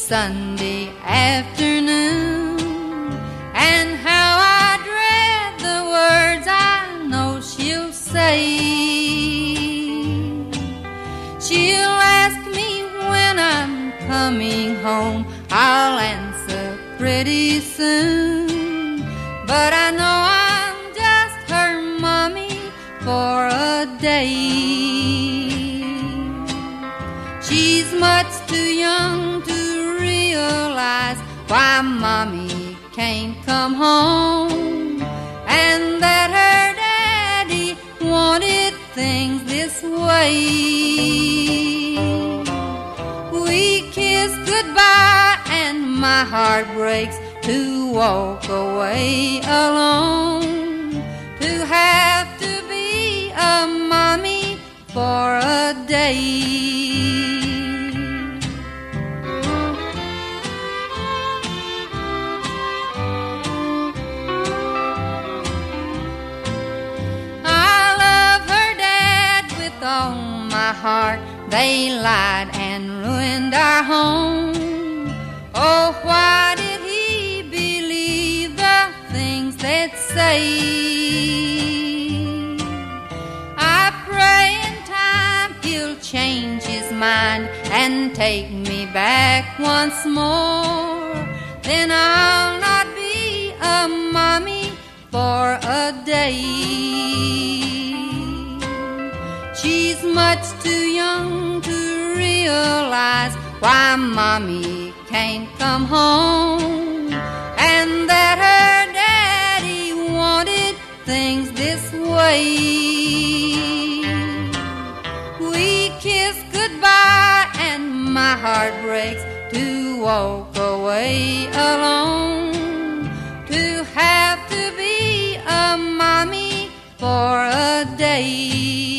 Sunday afternoon, and how I dread the words I know she'll say. She'll ask me when I'm coming home. I'll answer pretty soon, but I know I'm just her mommy for a day. She's much too young to realize why mommy can't come home, and that her daddy wanted things this way. We kiss goodbye and my heart breaks to walk away alone, to have to be a mommy for a day. All my heart, they lied and ruined our home. Oh, why did he believe the things they'd say? I pray in time he'll change his mind and take me back once more. Then I'll not be a mommy for a day. She's much too young to realize why mommy can't come home, and that her daddy wanted things this way. We kiss goodbye and my heart breaks to walk away alone, to have to be a mommy for a day.